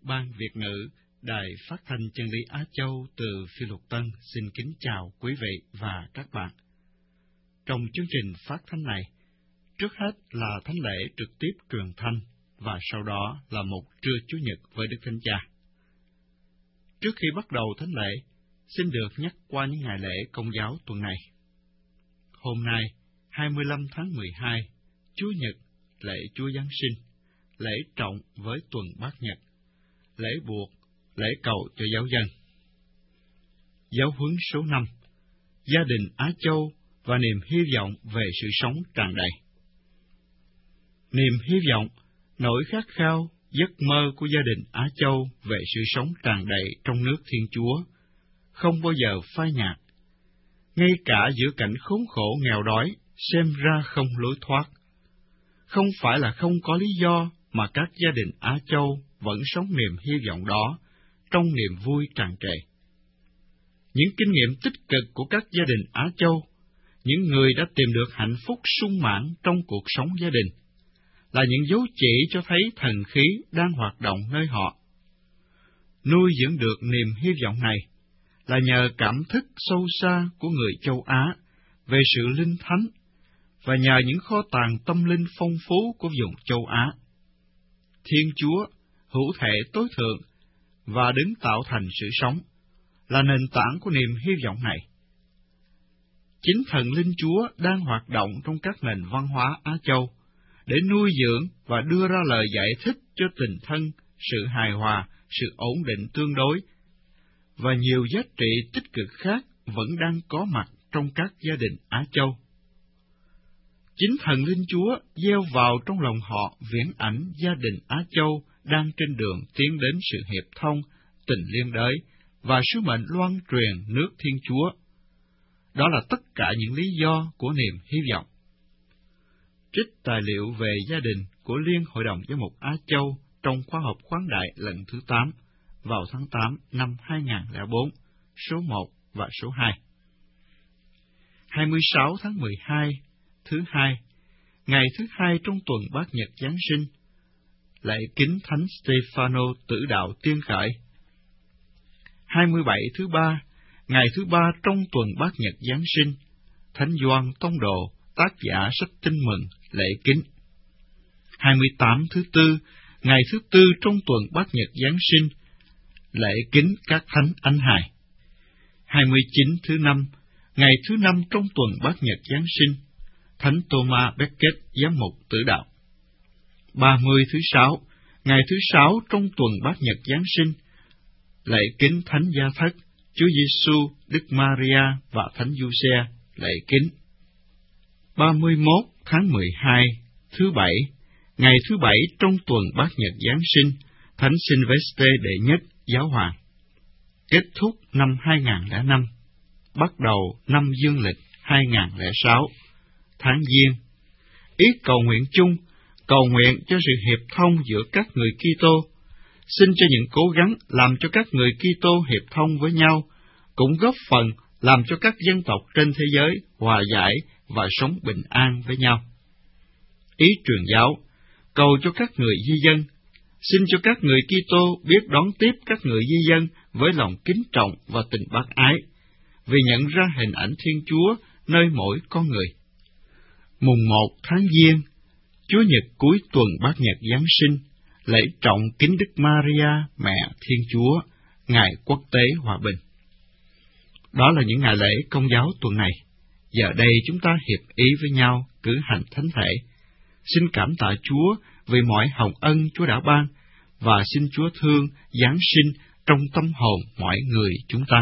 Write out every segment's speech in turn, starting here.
Ban Việt ngữ, Đài Phát thanh Chân lý Á Châu từ Phi Luật Tân xin kính chào quý vị và các bạn. Trong chương trình phát thanh này, trước hết là thánh lễ trực tiếp truyền thanh và sau đó là một trưa Chủ nhật với Đức Thánh Cha. Trước khi bắt đầu thánh lễ, xin được nhắc qua những ngày lễ Công giáo tuần này. Hôm nay, 25 tháng 12, Chủ nhật, lễ Chúa Giáng sinh, lễ trọng với tuần Bát Nhật, lễ buộc, lễ cầu cho giáo dân. Giáo huấn số 5, gia đình Á Châu và niềm hy vọng về sự sống tràn đầy. Niềm hy vọng, nỗi khát khao, giấc mơ của gia đình Á Châu về sự sống tràn đầy trong nước Thiên Chúa, không bao giờ phai nhạt. Ngay cả giữa cảnh khốn khổ nghèo đói, xem ra không lối thoát. Không phải là không có lý do mà các gia đình Á Châu vẫn sống niềm hy vọng đó, trong niềm vui tràn trề. Những kinh nghiệm tích cực của các gia đình Á Châu, những người đã tìm được hạnh phúc sung mãn trong cuộc sống gia đình, là những dấu chỉ cho thấy thần khí đang hoạt động nơi họ. Nuôi dưỡng được niềm hy vọng này là nhờ cảm thức sâu xa của người châu Á về sự linh thánh và nhờ những kho tàng tâm linh phong phú của vùng châu Á. Thiên Chúa, hữu thể tối thượng và đứng tạo thành sự sống, là nền tảng của niềm hy vọng này. Chính thần linh Chúa đang hoạt động trong các nền văn hóa Á Châu để nuôi dưỡng và đưa ra lời giải thích cho tình thân, sự hài hòa, sự ổn định tương đối, và nhiều giá trị tích cực khác vẫn đang có mặt trong các gia đình Á Châu. Chính thần linh Chúa gieo vào trong lòng họ viễn ảnh gia đình Á Châu đang trên đường tiến đến sự hiệp thông, tình liên đới và sứ mệnh loan truyền nước Thiên Chúa. Đó là tất cả những lý do của niềm hy vọng. Trích tài liệu về gia đình của Liên Hội đồng Giám mục Á Châu trong khóa học khoáng đại lần thứ 8 vào tháng 8 năm 2004, số 1 và số 2. 26 tháng 12, thứ hai, ngày thứ hai trong tuần Bát Nhật Giáng sinh, lễ kính Thánh Stefano tử đạo tiên khởi. 27 thứ ba, ngày thứ ba trong tuần Bát Nhật Giáng sinh, Thánh Gioan Tông Đồ, tác giả sách Tin Mừng, lễ kính. 28 thứ tư, ngày thứ tư trong tuần Bát Nhật Giáng sinh, lễ kính các thánh anh hài. 29 thứ năm, ngày thứ năm trong tuần Bát Nhật Giáng sinh, Thánh Thomas Becket giám mục tử đạo. 30 thứ sáu, ngày thứ sáu trong tuần Bát Nhật Giáng sinh, lễ kính Thánh Gia Thất, Chúa Giêsu, Đức Maria và Thánh Giuse, lễ kính. 31 tháng 12, thứ bảy, ngày thứ bảy trong tuần Bát Nhật Giáng sinh, Thánh Sylvester đệ nhất giáo hoàng. Kết thúc năm 2005, bắt đầu năm dương lịch 2006, tháng Giêng. Ý cầu nguyện chung, cầu nguyện cho sự hiệp thông giữa các người Kitô, xin cho những cố gắng làm cho các người Kitô hiệp thông với nhau, cũng góp phần làm cho các dân tộc trên thế giới hòa giải và sống bình an với nhau. Ý truyền giáo, cầu cho các người di dân, xin cho các người Kitô biết đón tiếp các người di dân với lòng kính trọng và tình bác ái, vì nhận ra hình ảnh Thiên Chúa nơi mỗi con người. Mùng 1 tháng Giêng, Chúa Nhật cuối tuần Bát Nhật Giáng sinh, lễ trọng kính Đức Maria, Mẹ Thiên Chúa, Ngày Quốc tế Hòa bình. Đó là những ngày lễ Công giáo tuần này. Giờ đây chúng ta hiệp ý với nhau cử hành thánh thể. Xin cảm tạ Chúa vì mọi hồng ân Chúa đã ban, và xin Chúa thương giáng sinh trong tâm hồn mọi người chúng ta.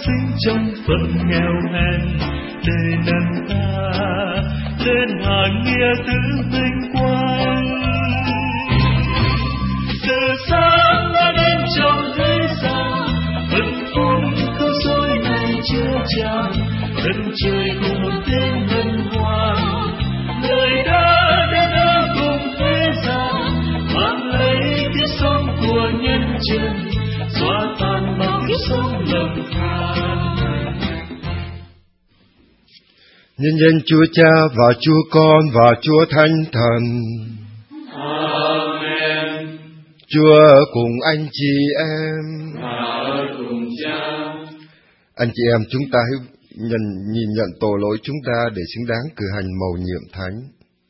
sinh trong phận nghèo hèn, để nâng ta lên hàng nghĩa tử vinh quang. Giờ sáng đã đến trong thế gian, hạnh phúc câu dối này chưa tràn, đất trời cùng một tiếng hân hoan, lời đã đến ở cùng thế gian, mang lấy kiếp sống của nhân dân, xóa tan bao kiếp sống lầm than. Nhân danh Chúa Cha và Chúa Con và Chúa Thánh Thần. Amen. Chúa cùng anh chị em. Ở cùng Cha. Anh chị em, chúng ta hãy nhìn nhận tội lỗi chúng ta để xứng đáng cử hành mầu nhiệm thánh.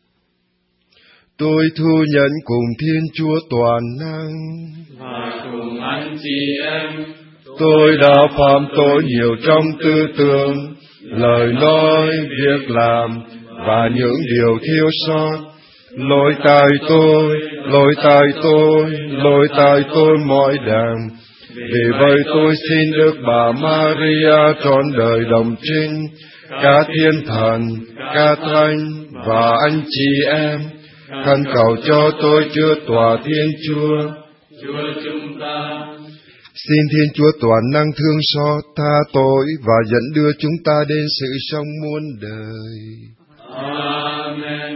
Tôi thu nhận cùng Thiên Chúa toàn năng Và cùng anh chị em, tôi đã phạm tội nhiều trong tư tưởng, lời nói, việc làm và những điều thiếu sót. Lỗi tại tôi mọi đàng. Vì vậy tôi xin Đức Bà Maria trọn đời đồng trinh, cả thiên thần, cả thánh và anh chị em, khẩn cầu cho tôi chưa tòa Thiên Chúa. Chúa chúng ta. Xin Thiên Chúa toàn năng thương xót tha tội và dẫn đưa chúng ta đến sự sống muôn đời. Amen.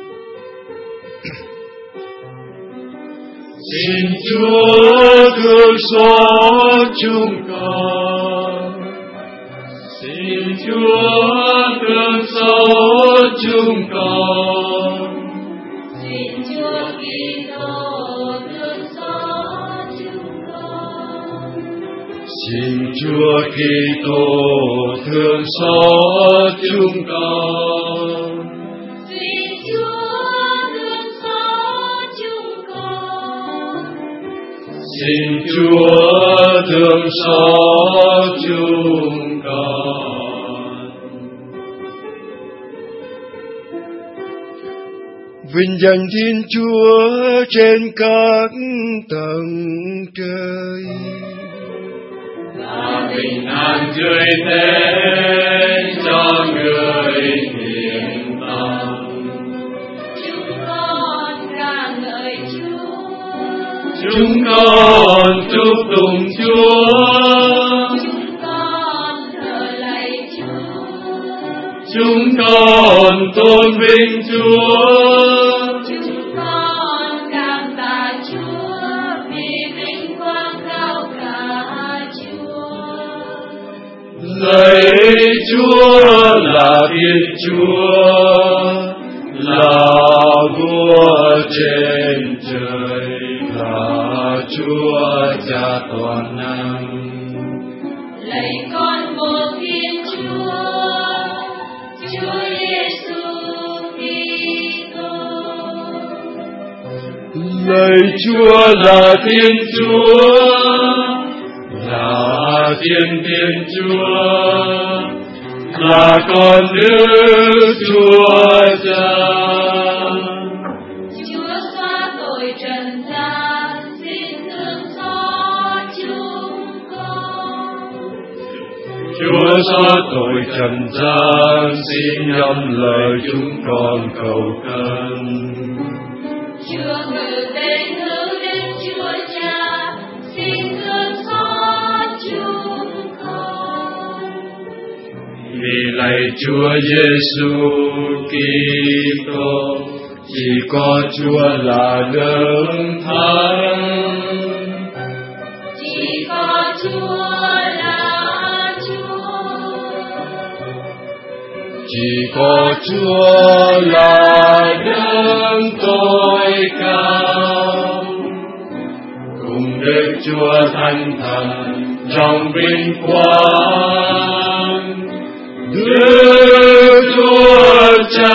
Xin Chúa thương xót chúng con. Xin Chúa thương xót chúng con. Xin Chúa Kitô thương xót chúng con. Xin Chúa Kitô thương xót chúng con. Xin Chúa thương xót chúng con. Xin Chúa thương xót chúng con. Vinh danh Thiên Chúa trên các tầng trời. Và bình an tươi thế cho người hiền tâm. Chúng con ca ngợi Chúa. Chúng con chúc tụng Chúa. Chúng con thờ lạy Chúa. Chúng con tôn vinh Chúa. Chúng con cảm tạ Chúa vì vinh quang cao cả Chúa. Lạy Chúa là Thiên Chúa, là Vua trên trời, là Chúa Cha toàn năng. Lạy con một Thiên Chúa, Chúa Giêsu Kitô. Lạy Chúa là Thiên Chúa, là Thiên Chúa, là con Đức Chúa Cha. Chúa xóa tội trần gian, xin thương xót chúng con. Chúa xóa tội trần gian, xin nhắm lời chúng con cầu khẩn. Chúa ngự tên hữu Đức Chúa Cha, xin thương xót chúng con. Vì lạy Chúa Giêsu Kitô, chỉ có Chúa là đấng thánh. Chỉ có Chúa là Chúa. Chỉ có Chúa là đấng tối cao. Cùng Đức Chúa Thánh Thần trong vinh quang. Đức Chúa Cha.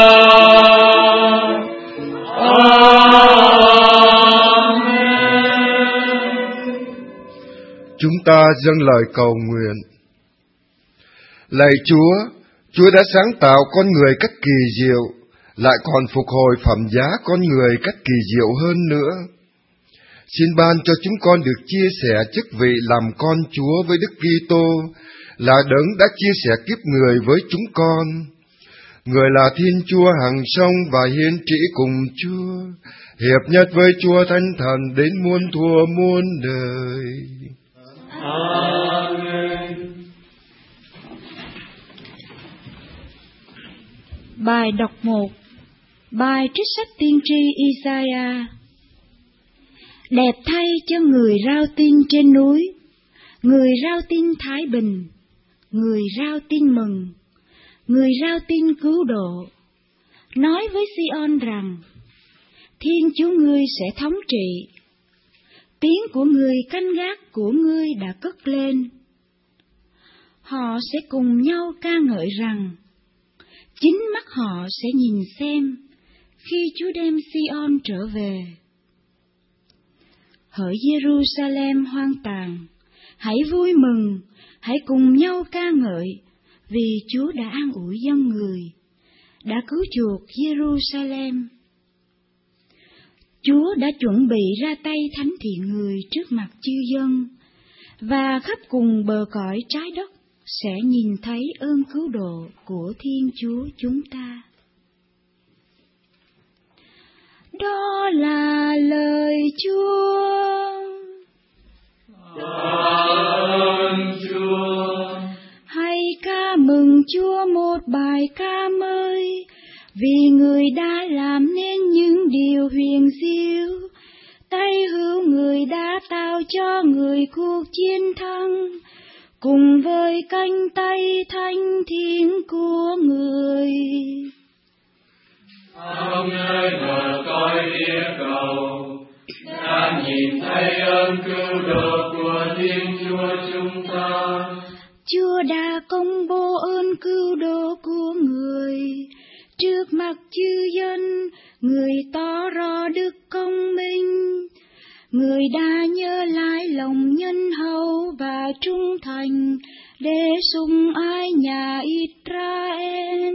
Chúng ta dâng lời cầu nguyện. Lạy Chúa, Chúa đã sáng tạo con người cách kỳ diệu, lại còn phục hồi phẩm giá con người cách kỳ diệu hơn nữa. Xin ban cho chúng con được chia sẻ chức vị làm con Chúa với Đức Kitô, là Đấng đã chia sẻ kiếp người với chúng con. Người là Thiên Chúa hằng sống và hiến trị cùng Chúa, hiệp nhất với Chúa Thánh Thần đến muôn thuở muôn đời. Amen. Bài đọc 1. Bài trích sách tiên tri Isaiah. Đẹp thay cho người rao tin trên núi, người rao tin thái bình, người rao tin mừng, người rao tin cứu độ. Nói với Sion rằng, Thiên Chúa ngươi sẽ thống trị. Tiếng của người canh gác của ngươi đã cất lên. Họ sẽ cùng nhau ca ngợi rằng, chính mắt họ sẽ nhìn xem khi Chúa đem Sion trở về. Hỡi Jerusalem hoang tàn, hãy vui mừng, hãy cùng nhau ca ngợi, vì Chúa đã an ủi dân người, đã cứu chuộc Jerusalem. Chúa đã chuẩn bị ra tay thánh thiện người trước mặt chư dân, và khắp cùng bờ cõi trái đất sẽ nhìn thấy ơn cứu độ của Thiên Chúa chúng ta. Đó là lời Chúa. Ơn Chúa. Hãy ca mừng Chúa một bài ca mới, vì người đã làm nên những điều huyền diệu. Tay hữu người đã tạo cho người cuộc chiến thắng, cùng với cánh tay thánh thiện của người. Ông nơi bờ cõi địa cầu đã nhìn thấy ơn cứu độ của Thiên Chúa chúng ta. Chúa đã công bố ơn cứu độ của người trước mặt chư dân, người tỏ rõ đức công minh. Người đã nhớ lại lòng nhân hậu và trung thành để sủng ái nhà Israel.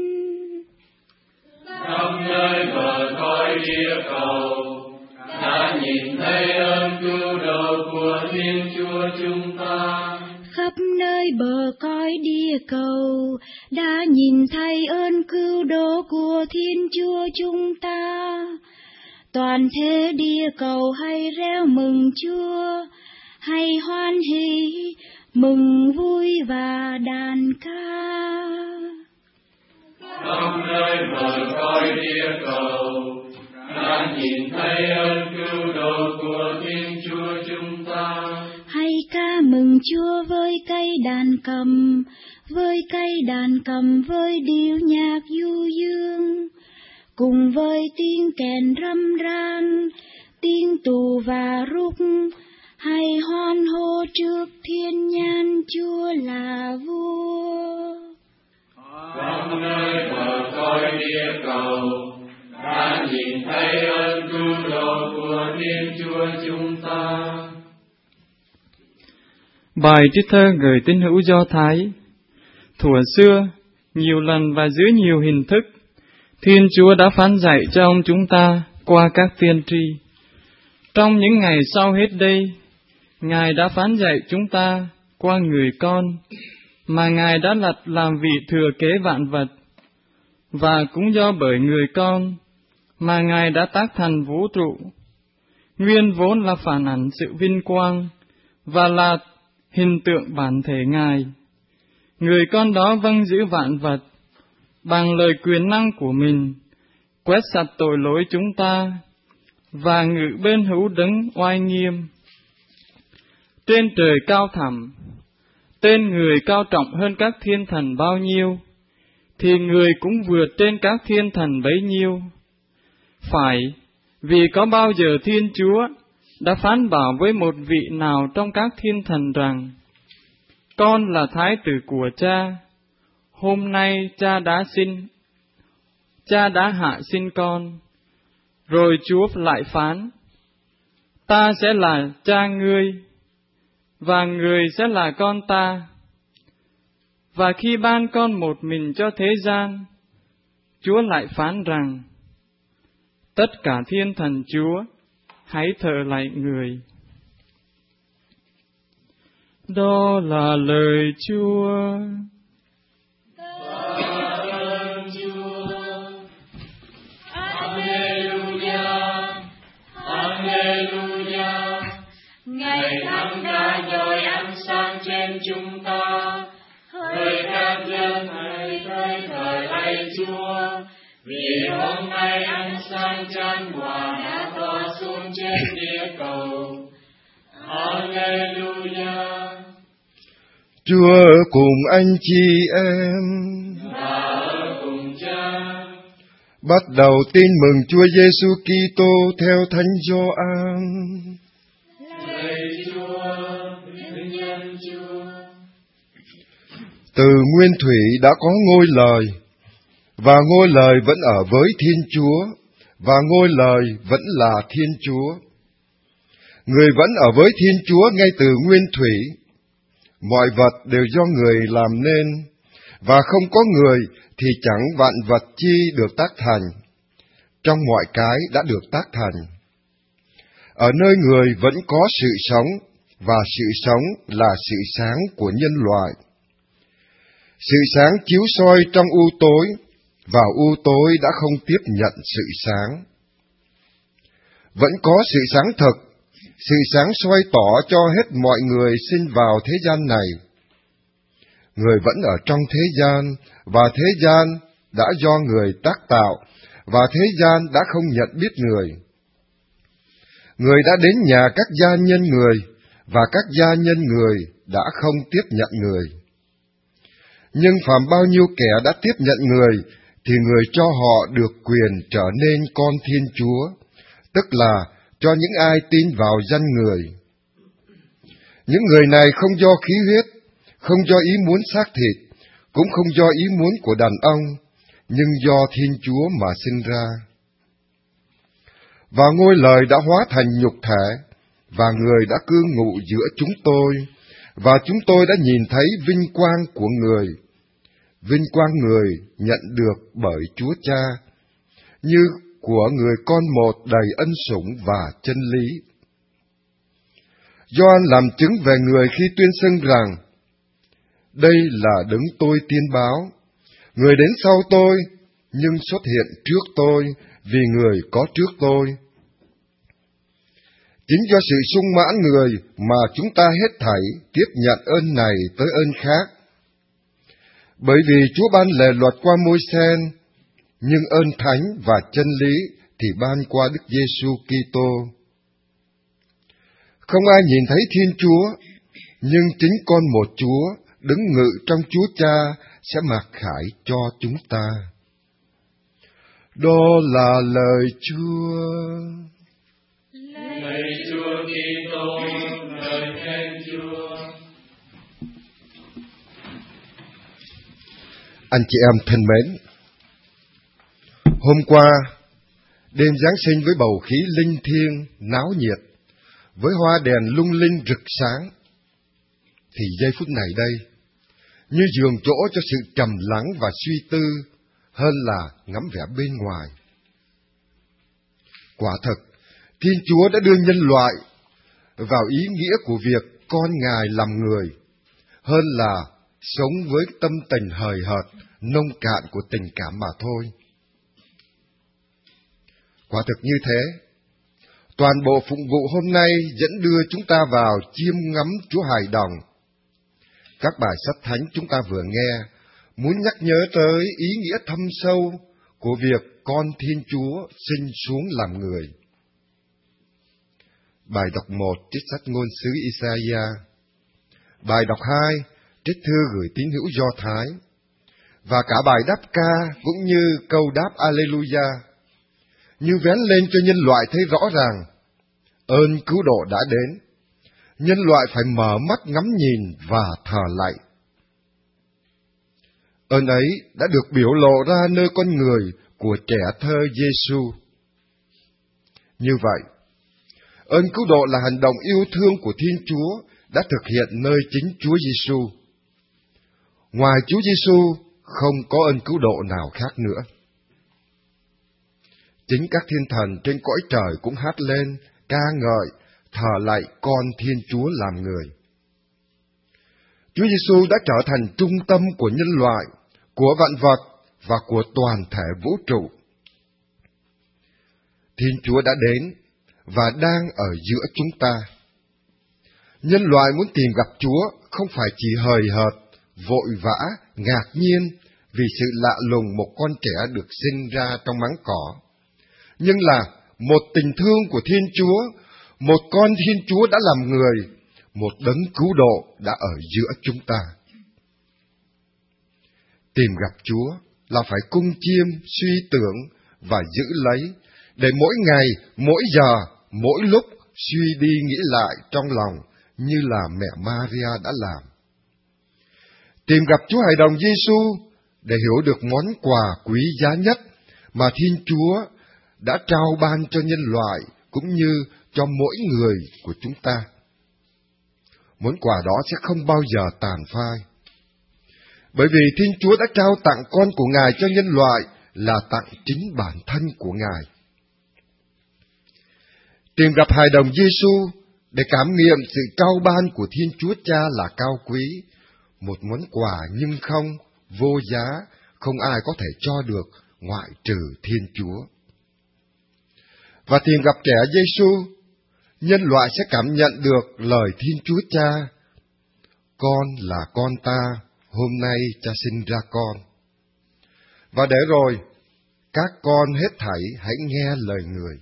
Khắp nơi bờ cõi địa cầu đã nhìn thấy ơn cứu độ của Thiên Chúa chúng ta. Khắp nơi bờ cõi địa cầu đã nhìn thấy ơn cứu độ của Thiên Chúa chúng ta. Toàn thế địa cầu hãy reo mừng Chúa, hãy hoan hỉ, mừng vui và đàn ca. Khắp nơi bờ cõi địa cầu đã nhìn thấy ơn cứu độ của Thiên Chúa chúng ta. Hãy ca mừng Chúa với cây đàn cầm, với cây đàn cầm với điệu nhạc du dương, cùng với tiếng kèn râm ran, tiếng tù và rúc. Hãy hoan hô trước thiên nhãn Chúa là vua. Khắp nơi bờ cõi địa cầu đã nhìn thấy ơn cứu độ của Thiên Chúa chúng ta. Bài trích thơ gửi tín hữu Do Thái. Thuở xưa, nhiều lần và dưới nhiều hình thức, Thiên Chúa đã phán dạy cho ông chúng ta qua các tiên tri. Trong những ngày sau hết đây, Ngài đã phán dạy chúng ta qua người con, mà Ngài đã đặt làm vị thừa kế vạn vật. Và cũng do bởi người con, mà Ngài đã tác thành vũ trụ, nguyên vốn là phản ảnh sự vinh quang, và là hình tượng bản thể Ngài. Người con đó vâng giữ vạn vật, bằng lời quyền năng của mình, quét sạch tội lỗi chúng ta, và ngự bên hữu đấng oai nghiêm. Trên trời cao thẳm, tên người cao trọng hơn các thiên thần bao nhiêu, thì người cũng vượt trên các thiên thần bấy nhiêu. Phải, vì có bao giờ Thiên Chúa đã phán bảo với một vị nào trong các thiên thần rằng, con là thái tử của cha, hôm nay cha đã hạ sinh con. Rồi Chúa lại phán, ta sẽ là cha ngươi, và người sẽ là con ta. Và khi ban con một mình cho thế gian, Chúa lại phán rằng, tất cả thiên thần Chúa hãy thờ lạy người. Đó là lời Chúa. Ngày tháng đã dội ánh sáng trên chúng ta, hỡi các dân hãy tới thờ lạy Chúa, vì hôm nay ánh sáng chan hòa đã tỏa xuống trên địa cầu. Alleluia. Chúa cùng anh chị em và ở cùng Cha. bắt đầu tin mừng Chúa Giêsu Kitô theo Thánh Gioan. Từ nguyên thủy đã có ngôi lời, và ngôi lời vẫn ở với Thiên Chúa, và ngôi lời vẫn là Thiên Chúa. Người vẫn ở với Thiên Chúa ngay từ nguyên thủy. Mọi vật đều do người làm nên, và không có người thì chẳng vạn vật chi được tác thành. Trong mọi cái đã được tác thành. Ở nơi người vẫn có sự sống, và sự sống là sự sáng của nhân loại. Sự sáng chiếu soi trong u tối, và u tối đã không tiếp nhận sự sáng. Vẫn có sự sáng thực, sự sáng soi tỏ cho hết mọi người sinh vào thế gian này. Người vẫn ở trong thế gian, và thế gian đã do người tác tạo, và thế gian đã không nhận biết người. Người đã đến nhà các gia nhân người, và các gia nhân người đã không tiếp nhận người. Nhưng phàm bao nhiêu kẻ đã tiếp nhận người, thì người cho họ được quyền trở nên con Thiên Chúa, tức là cho những ai tin vào danh người. Những người này không do khí huyết, không do ý muốn xác thịt, cũng không do ý muốn của đàn ông, nhưng do Thiên Chúa mà sinh ra. Và ngôi lời đã hóa thành nhục thể, và người đã cư ngụ giữa chúng tôi, và chúng tôi đã nhìn thấy vinh quang của người. Vinh quang người nhận được bởi Chúa Cha, như của người con một đầy ân sủng và chân lý. Gioan làm chứng về người khi tuyên xưng rằng, đây là đấng tôi tiên báo, người đến sau tôi, nhưng xuất hiện trước tôi, vì người có trước tôi. Chính do sự sung mãn người mà chúng ta hết thảy tiếp nhận ơn này tới ơn khác. Bởi vì Chúa ban lề luật qua Môi-se, nhưng ơn thánh và chân lý thì ban qua Đức Giêsu Kitô. Không ai nhìn thấy Thiên Chúa, nhưng chính con một Chúa đứng ngự trong Chúa Cha sẽ mặc khải cho chúng ta. Đó là lời Chúa. Lạy Chúa Kitô, lời khen Chúa. Anh chị em thân mến, hôm qua, đêm Giáng sinh với bầu khí linh thiêng, náo nhiệt, với hoa đèn lung linh rực sáng, thì giây phút này đây, như nhường chỗ cho sự trầm lắng và suy tư hơn là ngắm vẻ bên ngoài. Quả thật, Thiên Chúa đã đưa nhân loại vào ý nghĩa của việc con Ngài làm người, hơn là sống với tâm tình hời hợt, nông cạn của tình cảm mà thôi. Quả thực như thế, toàn bộ phụng vụ hôm nay dẫn đưa chúng ta vào chiêm ngắm Chúa Hài Đồng. Các bài sách thánh chúng ta vừa nghe muốn nhắc nhớ tới ý nghĩa thâm sâu của việc con Thiên Chúa sinh xuống làm người. Bài đọc 1 trích sách ngôn sứ Isaiah. Bài đọc 2 trích thư gửi tín hữu Do Thái. Và cả bài đáp ca cũng như câu đáp Alleluia, như vén lên cho nhân loại thấy rõ ràng, ơn cứu độ đã đến, nhân loại phải mở mắt ngắm nhìn và thờ lạy. Ơn ấy đã được biểu lộ ra nơi con người của trẻ thơ Giêsu. Như vậy, ơn cứu độ là hành động yêu thương của Thiên Chúa đã thực hiện nơi chính Chúa Giêsu. Ngoài Chúa Giêsu không có ơn cứu độ nào khác nữa. Chính các thiên thần trên cõi trời cũng hát lên ca ngợi, thờ lạy con Thiên Chúa làm người. Chúa Giêsu đã trở thành trung tâm của nhân loại, của vạn vật và của toàn thể vũ trụ. Thiên Chúa đã đến và đang ở giữa chúng ta. Nhân loại muốn tìm gặp Chúa không phải chỉ hời hợt, vội vã, ngạc nhiên vì sự lạ lùng một con trẻ được sinh ra trong máng cỏ, nhưng là một tình thương của Thiên Chúa, một con Thiên Chúa đã làm người, một đấng cứu độ đã ở giữa chúng ta. Tìm gặp Chúa là phải cung chiêm, suy tưởng và giữ lấy, để mỗi ngày, mỗi giờ, mỗi lúc suy đi nghĩ lại trong lòng như là mẹ Maria đã làm. Tìm gặp Chúa Hài Đồng Giêsu để hiểu được món quà quý giá nhất mà Thiên Chúa đã trao ban cho nhân loại cũng như cho mỗi người của chúng ta. Món quà đó sẽ không bao giờ tàn phai. Bởi vì Thiên Chúa đã trao tặng con của Ngài cho nhân loại là tặng chính bản thân của Ngài. Tìm gặp Hài Đồng Giêsu để cảm nghiệm sự trao ban của Thiên Chúa Cha là cao quý, một món quà nhưng không, vô giá, không ai có thể cho được ngoại trừ Thiên Chúa. Và tìm gặp trẻ Giêsu, nhân loại sẽ cảm nhận được lời Thiên Chúa Cha: con là con ta, hôm nay Cha sinh ra con. Và để rồi, các con hết thảy hãy nghe lời người.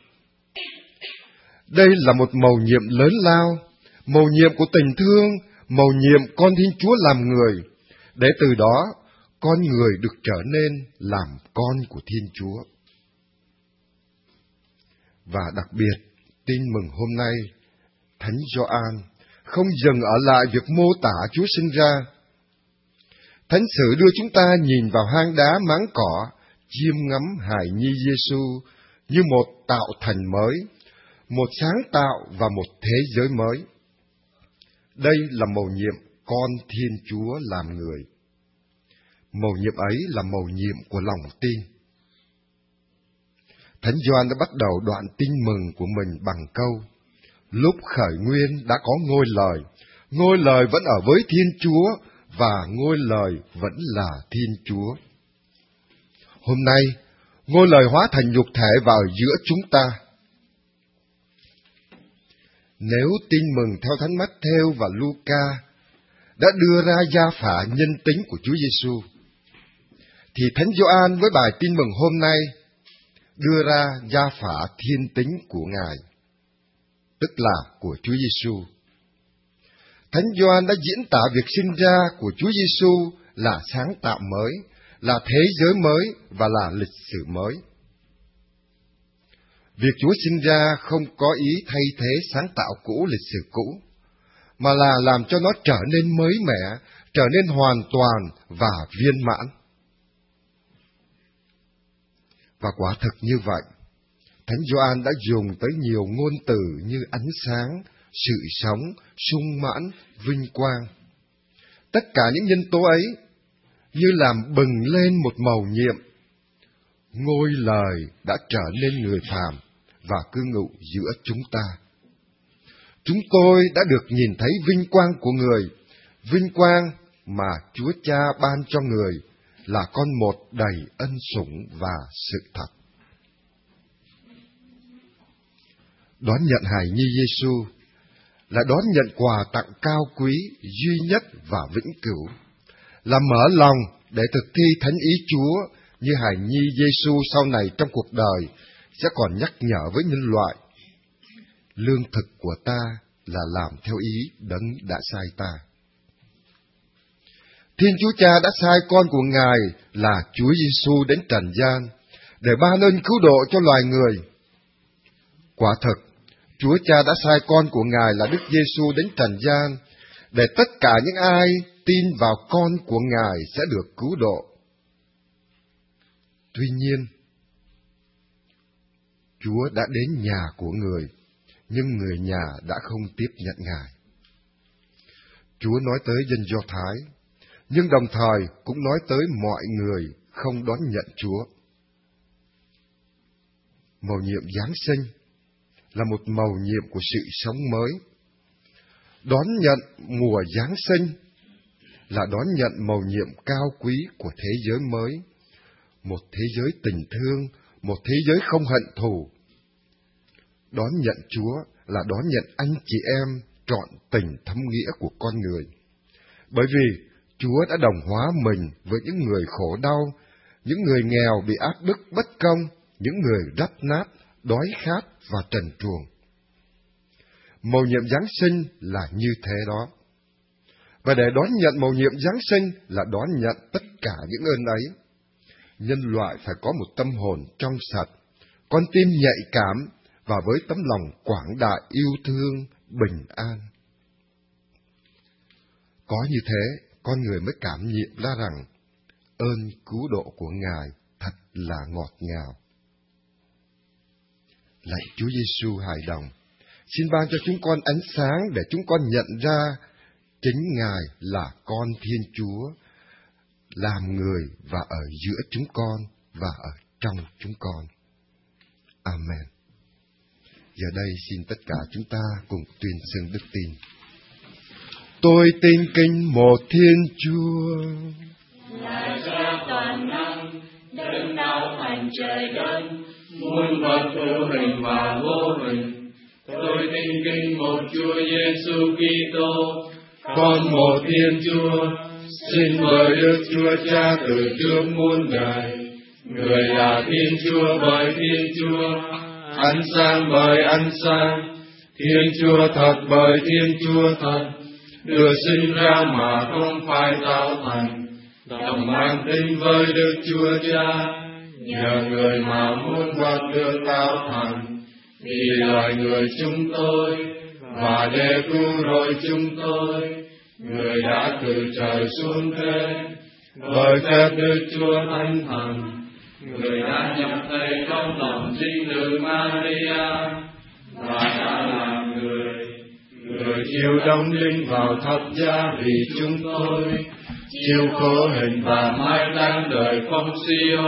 Đây là một mầu nhiệm lớn lao, mầu nhiệm của tình thương, mầu nhiệm con Thiên Chúa làm người, để từ đó con người được trở nên làm con của Thiên Chúa. Và đặc biệt, tin mừng hôm nay, Thánh Gioan không dừng ở lại việc mô tả Chúa sinh ra. Thánh sử đưa chúng ta nhìn vào hang đá máng cỏ, chiêm ngắm hài nhi Giêsu như một tạo thành mới, một sáng tạo và một thế giới mới. Đây là mầu nhiệm con Thiên Chúa làm người. Mầu nhiệm ấy là mầu nhiệm của lòng tin. Thánh Gioan đã bắt đầu đoạn tin mừng của mình bằng câu: lúc khởi nguyên đã có ngôi lời vẫn ở với Thiên Chúa, và ngôi lời vẫn là Thiên Chúa. Hôm nay, ngôi lời hóa thành nhục thể và ở giữa chúng ta. Nếu tin mừng theo Thánh Mát-thêu và Luca đã đưa ra gia phả nhân tính của Chúa Giêsu, thì Thánh Gioan với bài tin mừng hôm nay đưa ra gia phả thiên tính của Ngài, tức là của Chúa Giêsu. Thánh Gioan đã diễn tả việc sinh ra của Chúa Giêsu là sáng tạo mới, là thế giới mới và là lịch sử mới. Việc Chúa sinh ra không có ý thay thế sáng tạo cũ, lịch sử cũ, mà là làm cho nó trở nên mới mẻ, trở nên hoàn toàn và viên mãn. Và quả thực như vậy, Thánh Gioan đã dùng tới nhiều ngôn từ như ánh sáng, sự sống, sung mãn, vinh quang. Tất cả những nhân tố ấy như làm bừng lên một mầu nhiệm. Ngôi lời đã trở nên người phàm và cư ngụ giữa chúng ta. Chúng tôi đã được nhìn thấy vinh quang của người, vinh quang mà Chúa Cha ban cho người là con một đầy ân sủng và sự thật. Đón nhận hài nhi Giêsu là đón nhận quà tặng cao quý, duy nhất và vĩnh cửu, là mở lòng để thực thi thánh ý Chúa như hài nhi Giêsu sau này trong cuộc đời sẽ còn nhắc nhở với nhân loại. Lương thực của ta là làm theo ý đấng đã sai ta. Thiên Chúa Cha đã sai con của Ngài là Chúa Giêsu đến trần gian để ban ơn cứu độ cho loài người. Quả thực, Chúa Cha đã sai con của Ngài là Đức Giêsu đến trần gian để tất cả những ai tin vào con của Ngài sẽ được cứu độ. Tuy nhiên, Chúa đã đến nhà của người, nhưng người nhà đã không tiếp nhận Ngài. Chúa nói tới dân Do Thái, nhưng đồng thời cũng nói tới mọi người không đón nhận Chúa. Mầu nhiệm Giáng sinh là một mầu nhiệm của sự sống mới. Đón nhận mùa Giáng sinh là đón nhận mầu nhiệm cao quý của thế giới mới, một thế giới tình thương, một thế giới không hận thù. Đón nhận Chúa là đón nhận anh chị em trọn tình thấm nghĩa của con người. Bởi vì Chúa đã đồng hóa mình với những người khổ đau, những người nghèo bị áp bức bất công, những người rách nát, đói khát và trần truồng. Mầu nhiệm Giáng sinh là như thế đó. Và để đón nhận mầu nhiệm Giáng sinh là đón nhận tất cả những ơn ấy. Nhân loại phải có một tâm hồn trong sạch, con tim nhạy cảm và với tấm lòng quảng đại yêu thương, bình an. Có như thế, con người mới cảm nhận ra rằng ơn cứu độ của Ngài thật là ngọt ngào. Lạy Chúa Giêsu hài đồng, xin ban cho chúng con ánh sáng để chúng con nhận ra chính Ngài là con Thiên Chúa, làm người và ở giữa chúng con và ở trong chúng con. Amen. Giờ đây xin tất cả chúng ta cùng tuyên xưng đức tin. Tôi tin kính một Thiên Chúa, là Cha toàn năng, đấng đạo thành trời đất, muôn vật hữu hình và vô hình. Tôi tin kính một Chúa Giêsu Kitô, con một Thiên Chúa, xin mời Đức Chúa Cha từ trước muôn đời, người là Thiên Chúa bởi Thiên Chúa, ánh sáng bởi ánh sáng, Thiên Chúa thật bởi Thiên Chúa thật, được sinh ra mà không phải tạo thành, đồng mang tính với Đức Chúa Cha, nhờ người mà muôn vật được tạo thành, vì loài người chúng tôi, và để cứu rỗi chúng tôi, người đã từ trời xuống thế, bởi phép Đức Chúa Thánh Thần, người đã nhập thể trong lòng trinh nữ Maria, và đã làm người chịu đóng đinh vào thập giá vì chúng tôi, chịu khổ hình và mai táng đời Poncio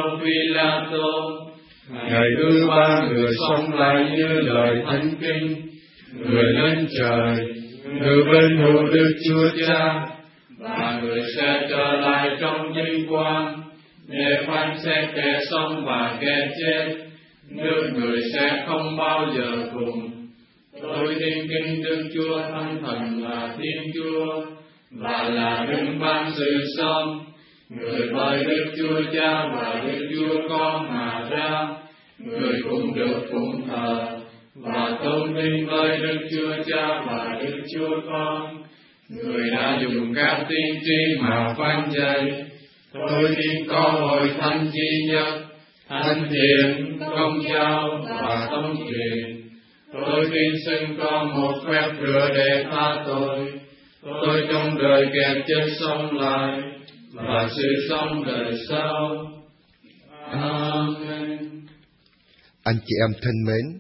Pilato. Ngày thứ ba người sống lại như lời thánh kinh, người lên trời, người bên hữu Đức Chúa Cha, và người sẽ trở lại trong vinh quang để phán xét kẻ sống và kẻ chết, nước người sẽ không bao giờ cùng. Tôi tin kính Đức Chúa Thánh Thần là Thiên Chúa, và là đấng ban sự sống, người bởi Đức Chúa Cha và Đức Chúa Con mà ra, người cũng được phụng thờ và tôn vinh với Đức Chúa Cha và Đức Chúa Con, người đã dùng các tiên tri mà phán dạy. Tôi tin có hội thánh duy nhất, thánh thiện, công giáo và tống truyền. Tôi tin xưng có một phép rửa để tha tội. Tôi trong đời kẻ chết sống lại, và sự sống đời sau. Amen. Anh chị em thân mến,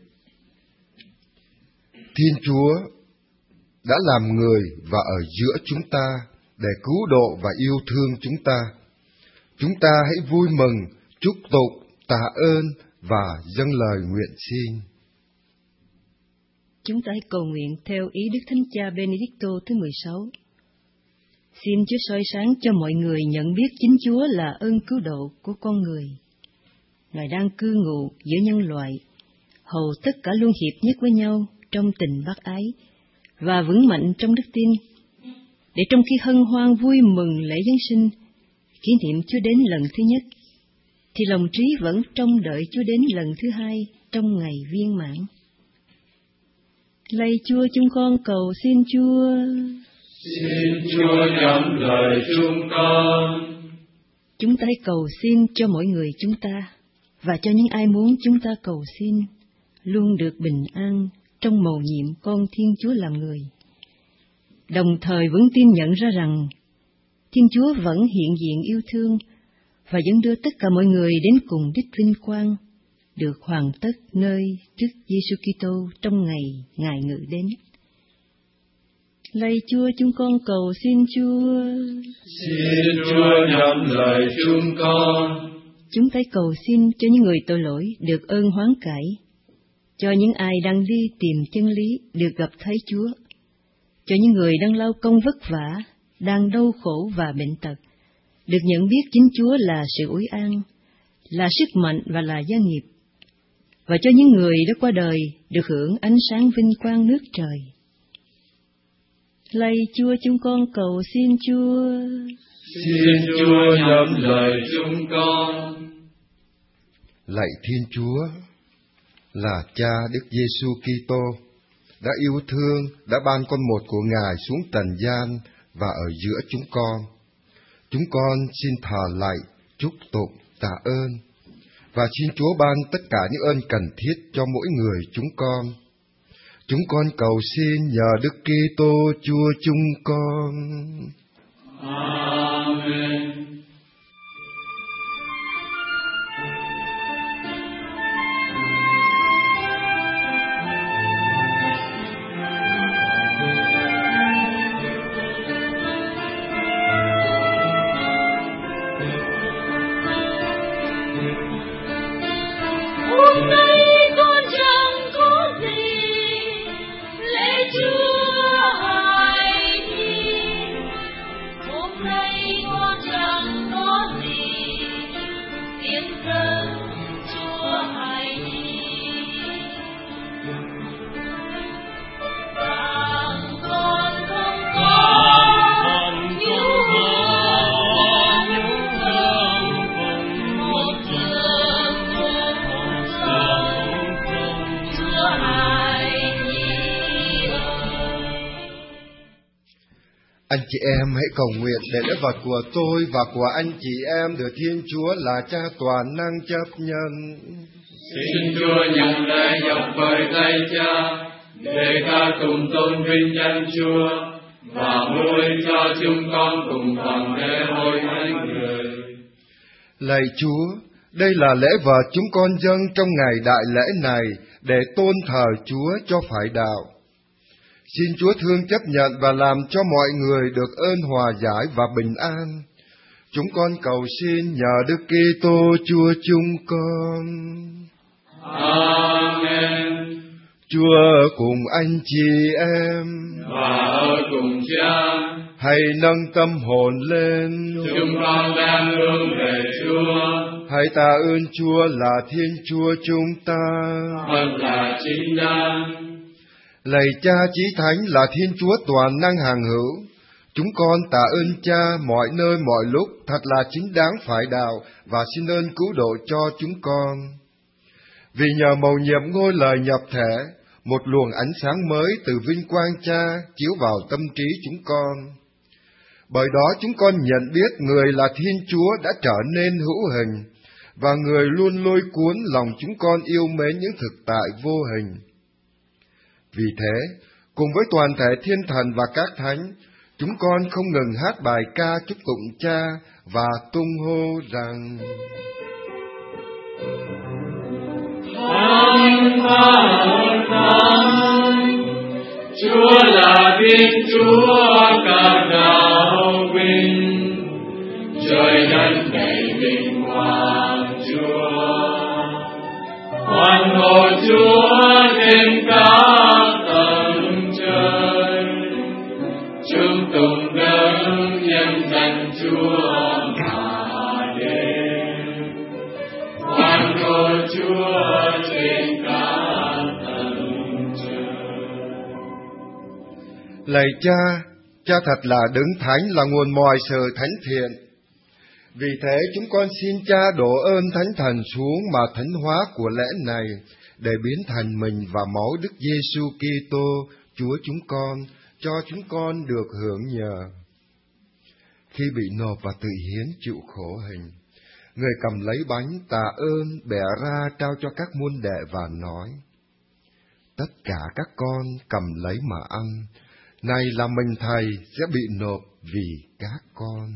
Thiên Chúa đã làm người và ở giữa chúng ta để cứu độ và yêu thương chúng ta. Chúng ta hãy vui mừng, chúc tụng, tạ ơn và dâng lời nguyện xin. Chúng ta hãy cầu nguyện theo ý Đức Thánh Cha Benedicto thứ 16. Xin Chúa soi sáng cho mọi người nhận biết chính Chúa là ơn cứu độ của con người. Ngài đang cư ngụ giữa nhân loại, hầu tất cả luôn hiệp nhất với nhau trong tình bác ái và vững mạnh trong đức tin, để trong khi hân hoan vui mừng lễ Giáng sinh, kỷ niệm Chúa đến lần thứ nhất, thì lòng trí vẫn trông đợi Chúa đến lần thứ hai trong ngày viên mãn. Lạy Chúa, chúng con cầu xin Chúa. Xin Chúa nhậm lời chúng con. Chúng ta hãy cầu xin cho mỗi người chúng ta, và cho những ai muốn chúng ta cầu xin, luôn được bình an trong mầu nhiệm con Thiên Chúa làm người. Đồng thời vững tin nhận ra rằng Thiên Chúa vẫn hiện diện yêu thương và vẫn đưa tất cả mọi người đến cùng đích vinh quang, được hoàn tất nơi Đức Giêsu Kitô trong ngày Ngài ngự đến. Lạy Chúa, chúng con cầu xin Chúa. Xin Chúa nhậm lời chúng con. Chúng ta cầu xin cho những người tội lỗi được ơn hoán cải, cho những ai đang đi tìm chân lý được gặp thấy Chúa, cho những người đang lao công vất vả, đang đau khổ và bệnh tật, được nhận biết chính Chúa là sự ủi an, là sức mạnh và là gia nghiệp, và cho những người đã qua đời được hưởng ánh sáng vinh quang nước trời. Lạy Chúa, chúng con cầu xin Chúa. Xin Chúa nhắm lời chúng con. Lạy Thiên Chúa, là Cha Đức Giêsu Kitô đã yêu thương, đã ban con một của Ngài xuống trần gian và ở giữa chúng con. Chúng con xin thờ lạy, chúc tụng, tạ ơn và xin Chúa ban tất cả những ơn cần thiết cho mỗi người chúng con. Chúng con cầu xin nhờ Đức Kitô Chúa chúng con. Amen. Hôm nay con chẳng có gì, lạy Chúa hãy nhìn. Hôm nay con chẳng có gì, tiếng kêu Chúa hãy nhìn. Rằng con không có những hương một thương vô cùng sâu, Chúa hãy nhìn. Anh chị em hãy cầu nguyện để lễ vật của tôi và của anh chị em được Thiên Chúa là Cha toàn năng chấp nhận. Xin Chúa nhận lễ dọc bởi tay Cha, để ta cùng tôn vinh danh Chúa và vui cho chúng con cùng toàn thể hội thánh người. Lạy Chúa, đây là lễ vật chúng con dâng trong ngày đại lễ này để tôn thờ Chúa cho phải đạo. Xin Chúa thương chấp nhận và làm cho mọi người được ơn hòa giải và bình an. Chúng con cầu xin nhờ Đức Kitô Chúa chúng con. Amen. Chúa cùng anh chị em, Và ở cùng Cha, hãy nâng tâm hồn lên. chúng con đang hướng về Chúa, Hãy tạ ơn Chúa là Thiên Chúa chúng ta. thật là chính đáng. Lạy Cha Chí Thánh là Thiên Chúa toàn năng hàng hữu, chúng con tạ ơn Cha mọi nơi mọi lúc, thật là chính đáng phải đạo, và xin ơn cứu độ cho chúng con. Vì nhờ mầu nhiệm ngôi lời nhập thể, một luồng ánh sáng mới từ vinh quang Cha chiếu vào tâm trí chúng con. Bởi đó chúng con nhận biết người là Thiên Chúa đã trở nên hữu hình, và người luôn lôi cuốn lòng chúng con yêu mến những thực tại vô hình. Vì thế, cùng với toàn thể thiên thần và các thánh, chúng con không ngừng hát bài ca chúc tụng Cha và tung hô rằng: Thánh thánh, Chúa là Thiên Chúa cả đạo vinh, trời đất đầy vinh quang Chúa. Hoan hô Chúa trên các tầng trời, chúng tùng đấng nhân danh Chúa mà đến. Hoan hô Chúa trên các tầng trời. Lạy Cha, Cha thật là đấng thánh, là nguồn mọi sự thánh thiện. Vì thế chúng con xin Cha đổ ơn Thánh Thần xuống mà thánh hóa của lễ này, để biến thành mình và máu Đức Giêsu Kitô Chúa chúng con, cho chúng con được hưởng nhờ. Khi bị nộp và tự hiến chịu khổ hình, người cầm lấy bánh tạ ơn, bẻ ra trao cho các môn đệ và nói: Tất cả các con cầm lấy mà ăn, này là mình Thầy sẽ bị nộp vì các con.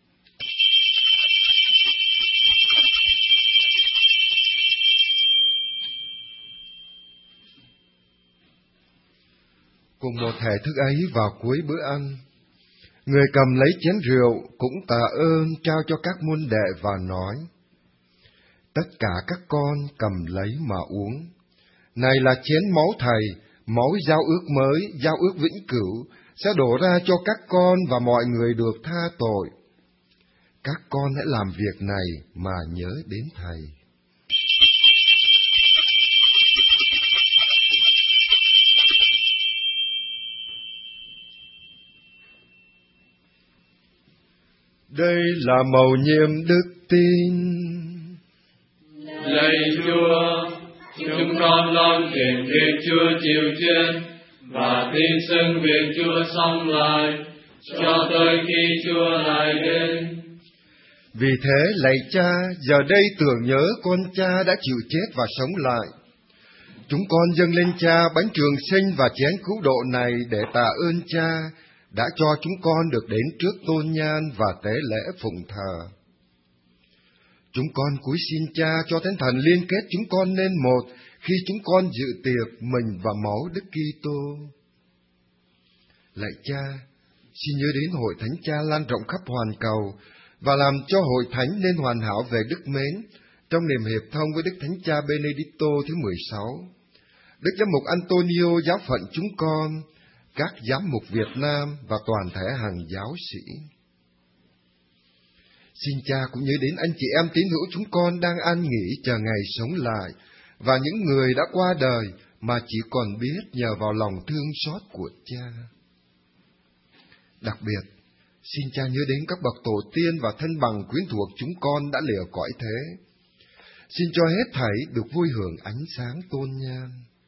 Cùng một thể thức ấy vào cuối bữa ăn, người cầm lấy chén rượu cũng tạ ơn trao cho các môn đệ và nói: Tất cả các con cầm lấy mà uống, Này là chén máu Thầy, máu giao ước mới, giao ước vĩnh cửu, sẽ đổ ra cho các con và mọi người được tha tội. Các con hãy làm việc này mà nhớ đến Thầy. Đây là mầu nhiệm đức tin. Lạy Chúa, chúng con lo kiện việc Chúa chịu chết và tin xưng việc Chúa sống lại cho tới khi Chúa lại đến. Vì thế, lạy Cha, giờ đây tưởng nhớ con Cha đã chịu chết và sống lại. Chúng con dâng lên Cha bánh trường sinh và chén cứu độ này để tạ ơn Cha đã cho chúng con được đến trước tôn nhan và tế lễ phụng thờ. Chúng con cúi xin Cha cho Thánh Thần liên kết chúng con nên một khi chúng con dự tiệc mình và máu Đức Kitô. Lạy Cha, xin nhớ đến hội Thánh Cha lan rộng khắp hoàn cầu và làm cho hội thánh nên hoàn hảo về đức mến trong niềm hiệp thông với Đức Thánh Cha Benedicto thứ 16, Đức Giám mục Antonio giáo phận chúng con, các giám mục Việt Nam và toàn thể hàng giáo sĩ. Xin Cha cũng nhớ đến anh chị em tín hữu chúng con đang an nghỉ chờ ngày sống lại và những người đã qua đời mà chỉ còn biết nhờ vào lòng thương xót của Cha. Đặc biệt, xin Cha nhớ đến các bậc tổ tiên và thân bằng quyến thuộc chúng con đã lìa cõi thế. Xin cho hết thảy được vui hưởng ánh sáng tôn nhan.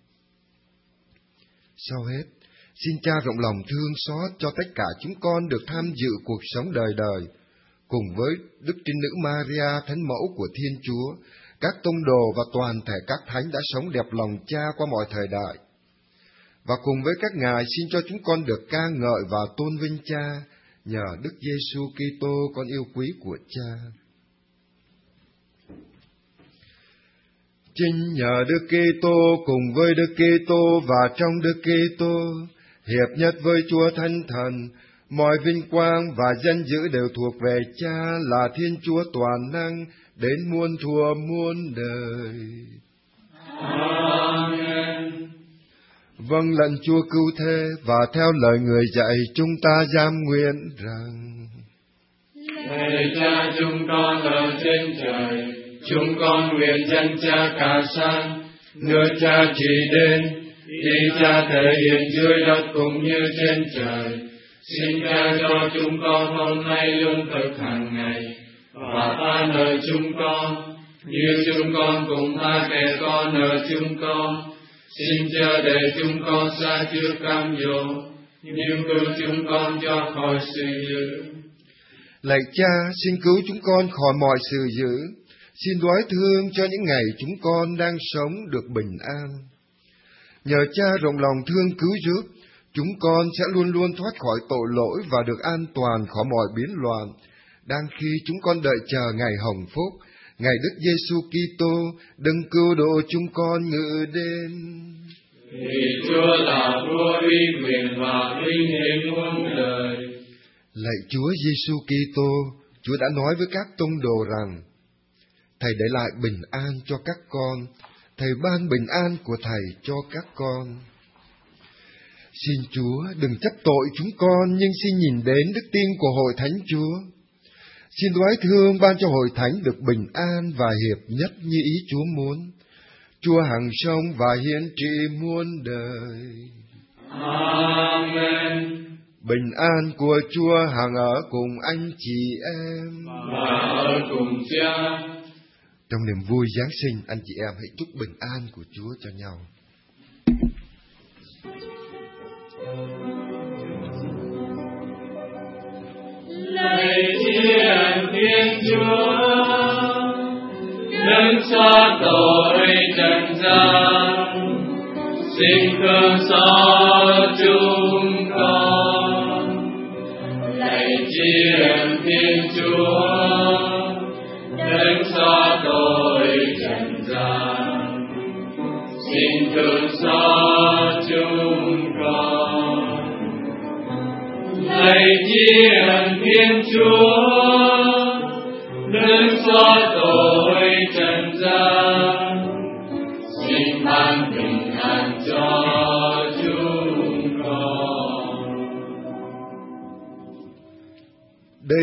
Sau hết, xin Cha rộng lòng thương xót cho tất cả chúng con được tham dự cuộc sống đời đời, cùng với Đức Trinh Nữ Maria, Thánh Mẫu của Thiên Chúa, các tông đồ và toàn thể các thánh đã sống đẹp lòng Cha qua mọi thời đại. Và cùng với các ngài xin cho chúng con được ca ngợi và tôn vinh Cha, nhờ Đức Giêsu Kitô con yêu quý của Cha. Chính nhờ Đức Kitô cùng với Đức Kitô và trong Đức Kitô, hiệp nhất với Chúa Thánh Thần, mọi vinh quang và danh dự đều thuộc về Cha là Thiên Chúa toàn năng đến muôn thuở muôn đời. Amen. Vâng lệnh Chúa cứu thế và theo lời người dạy chúng ta giam nguyện rằng: Lạy Cha chúng con ở trên trời, chúng con nguyện danh Cha cả sáng, nước Cha chỉ đến, ý Cha thể hiện dưới đất cũng như trên trời. Xin Cha cho chúng con hôm nay lương thực hàng ngày, và tha nợ chúng con, như chúng con cũng tha kẻ có nợ chúng con. Xin Cha để chúng con xa trước cám dỗ, nhưng cứu chúng con cho khỏi sự dữ. Lạy Cha, xin cứu chúng con khỏi mọi sự dữ. Xin đoái thương cho những ngày chúng con đang sống được bình an. Nhờ Cha rộng lòng thương cứu giúp, chúng con sẽ luôn luôn thoát khỏi tội lỗi và được an toàn khỏi mọi biến loạn, đang khi chúng con đợi chờ ngày hồng phúc, ngày Đức Giêsu Kitô đấng cứu độ chúng con ngự đến. Vì Chúa là vua uy quyền và vinh hiển muôn đời. Lạy Chúa Giêsu Kitô, Chúa đã nói với các tông đồ rằng: Thầy để lại bình an cho các con, Thầy ban bình an của Thầy cho các con. Xin Chúa đừng trách tội chúng con, nhưng xin nhìn đến đức tin của hội thánh Chúa. Xin đoái thương ban cho hội thánh được bình an và hiệp nhất như ý Chúa muốn. Chúa hằng sống và hiển trị muôn đời. Amen. Bình an của Chúa hằng ở cùng anh chị em và ở cùng Cha. Trong niềm vui Giáng sinh, anh chị em hãy chúc bình an của Chúa cho nhau. Lạy Thiên Thiên Chúa, đấng xóa tội trần gian, xin thương xót chúng con. Lạy Thiên Thiên Chúa, đấng xóa tội trần gian, xin thương xót chúng con. Lạy Thiên Thiên Chúa, đấng xóa tội trần gian, xin ban bình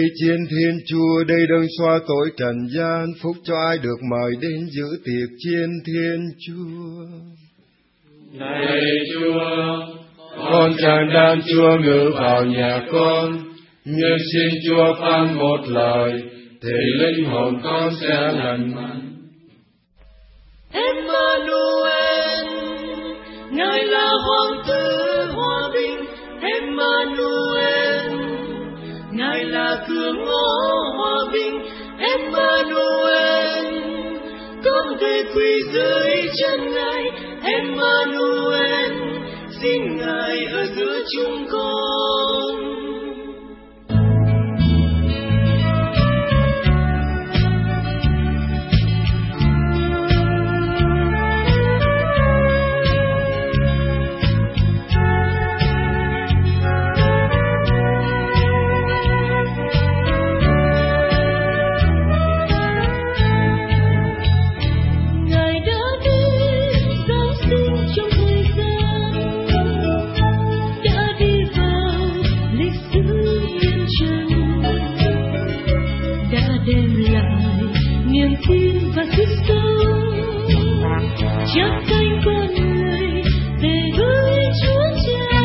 Lạy Chiến Thiên Chúa, đây đấng xóa tội trần gian, phúc cho ai được mời đến dự tiệc Chiến Thiên Chúa. Này Chúa, Con tràng đan Chúa ngự vào nhà con, nhưng xin Chúa phán một lời, thì linh hồn con sẽ lành mạnh. Emmanuel, Ngài là Hoàng tử hòa bình. Emmanuel, Ngài là cửa ngõ hòa bình. Emmanuel, con về quỳ dưới chân Ngài. Emmanuel, xin Ngài ở giữa chúng con. Chắp cánh con người về với Chúa Cha.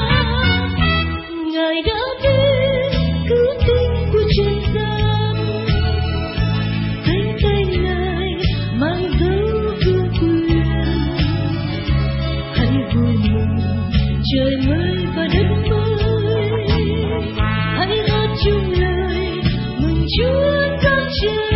Ngài đã đến cứu tinh của trần gian. Cánh tay Ngài mang dấu vương quyền. Hãy vui mừng trời mới và đất mới. Hãy hát chung lời mừng Chúa các trời.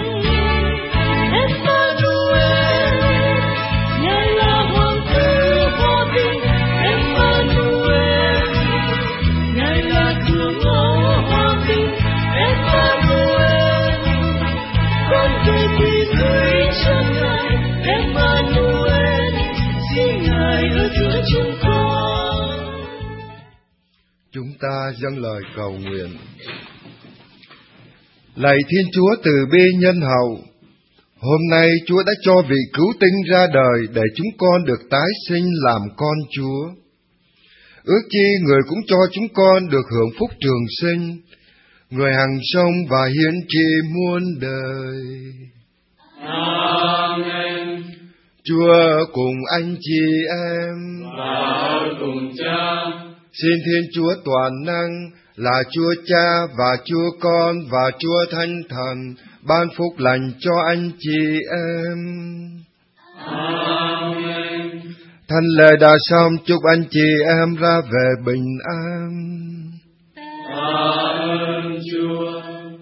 Chúng ta dâng lời cầu nguyện. Lạy Thiên Chúa từ bi nhân hậu, hôm nay Chúa đã cho vị cứu tinh ra đời để chúng con được tái sinh làm con Chúa. Ước chi Người cũng cho chúng con được hưởng phúc trường sinh, Người hằng sống và hiển trị muôn đời. Amen. Chúa cùng anh chị em và ở cùng Cha. Xin Thiên Chúa toàn năng là Chúa Cha và Chúa Con và Chúa Thánh Thần ban phúc lành cho anh chị em. Amen. Thánh lễ đã xong, chúc anh chị em ra về bình an. Tạ ơn Chúa.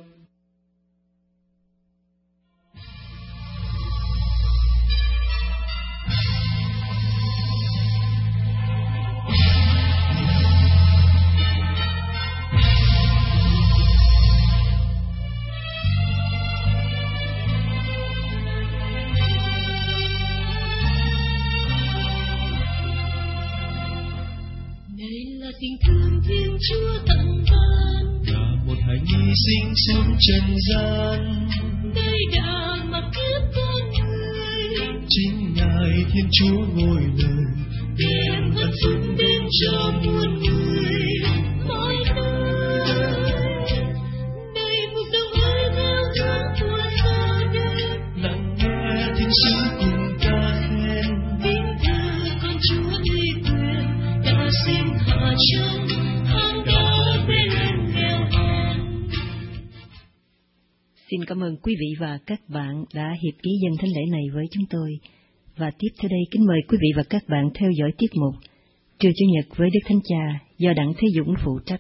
Tình thương Thiên Chúa tận ban là một hạnh hy sinh xuống trần gian, đây đã mặc kiếp con người. Chính Ngài Thiên Chúa ngôi lời đem ơn phúc đến cho muôn người mọi nơi. Đây một dòng hơi theo hướng của xa đêm, lắng nghe thiên sứ cùng ca khen. vinh thơ con Chúa uy quyền đã sinh hạ trong hang đá bên nghèo hèn. Xin cảm ơn quý vị và các bạn đã hiệp ý dâng thánh lễ này với chúng tôi. Và tiếp theo đây kính mời quý vị và các bạn theo dõi tiết mục Trưa Chủ nhật với Đức Thánh Cha do Đặng Thế Dũng phụ trách.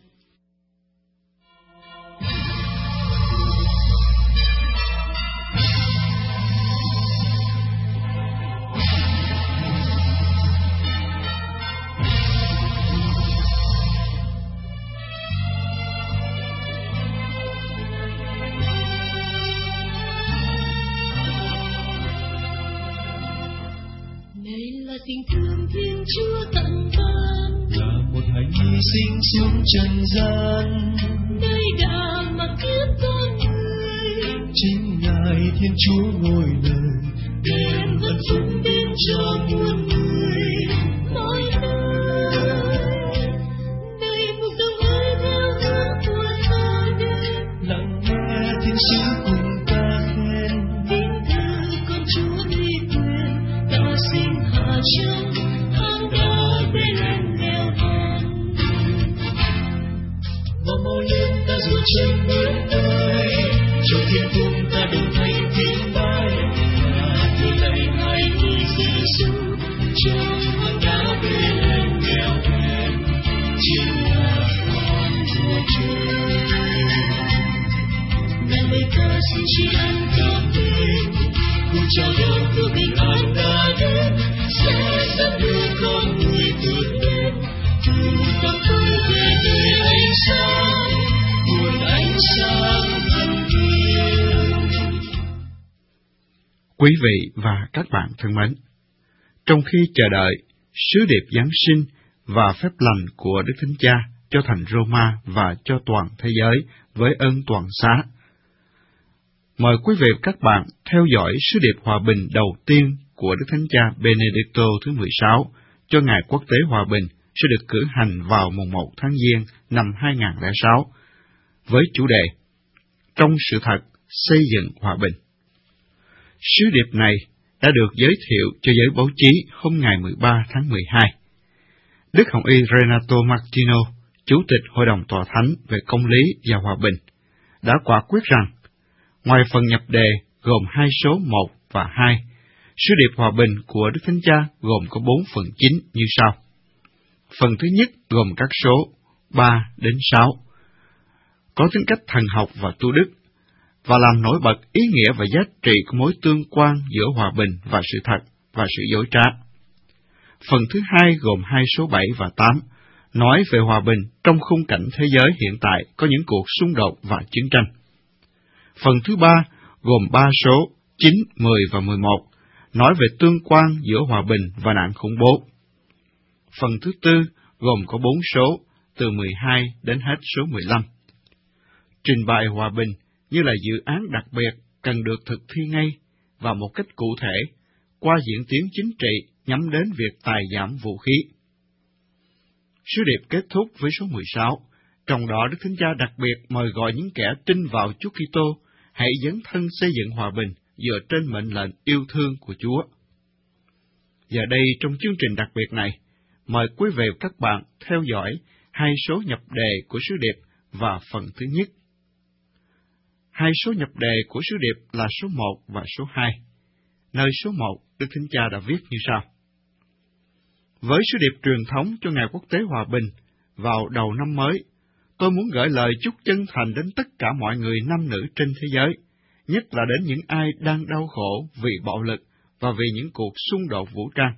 Tình thương Thiên Chúa tận ban là một hạnh hy sinh xuống trần gian, đây đã mặc kiếp con người. Chính Ngài Thiên Chúa ngôi lời đem ơn phúc đến cho muôn người mọi nơi. Đây một dòng hơi theo hướng của xa đêm, chào đón mùa bình an đã đến, sẽ dẫn đưa con người vượt lên, từ tâm tôi về nơi ánh sáng, nguồn ánh sáng thân yêu. Quý vị và các bạn thân mến, trong khi chờ đợi sứ điệp Giáng sinh và phép lành của Đức Thánh Cha cho thành Roma và cho toàn thế giới với ơn toàn xá, mời quý vị và các bạn theo dõi sứ điệp hòa bình đầu tiên của Đức Thánh Cha Benedicto thứ 16 cho Ngày Quốc tế Hòa bình sẽ được cử hành vào mùng 1 tháng Giêng năm 2006 với chủ đề Trong sự thật xây dựng hòa bình. Sứ điệp này đã được giới thiệu cho giới báo chí hôm ngày 13 tháng 12. Đức Hồng Y Renato Martino, Chủ tịch Hội đồng Tòa Thánh về Công lý và Hòa bình, đã quả quyết rằng, ngoài phần nhập đề gồm 2 số 1 và 2, sứ điệp hòa bình của Đức Thánh Cha gồm có 4 phần chính như sau. Phần thứ nhất gồm các số 3 đến 6, có tính cách thần học và tu đức, và làm nổi bật ý nghĩa và giá trị của mối tương quan giữa hòa bình và sự thật và sự dối trá. Phần thứ hai gồm 2 số 7 và 8, nói về hòa bình trong khung cảnh thế giới hiện tại có những cuộc xung đột và chiến tranh. Phần thứ ba gồm 3 số 9, 10 và 11, nói về tương quan giữa hòa bình và nạn khủng bố. Phần thứ tư gồm có 4 số, từ 12 đến hết số 15. Trình bày hòa bình như là dự án đặc biệt cần được thực thi ngay và một cách cụ thể qua diễn tiến chính trị nhắm đến việc tài giảm vũ khí. Sứ điệp kết thúc với số 16, trong đó Đức Thánh Cha đặc biệt mời gọi những kẻ tin vào Chúa Kitô hãy dấn thân xây dựng hòa bình dựa trên mệnh lệnh yêu thương của Chúa. Giờ đây trong chương trình đặc biệt này, mời quý vị và các bạn theo dõi 2 số nhập đề của sứ điệp và phần thứ nhất. 2 số nhập đề của sứ điệp là số 1 và số 2. Nơi số 1, Đức Thánh Cha đã viết như sau. Với sứ điệp truyền thống cho Ngày Quốc tế Hòa bình vào đầu năm mới, tôi muốn gửi lời chúc chân thành đến tất cả mọi người nam nữ trên thế giới, nhất là đến những ai đang đau khổ vì bạo lực và vì những cuộc xung đột vũ trang.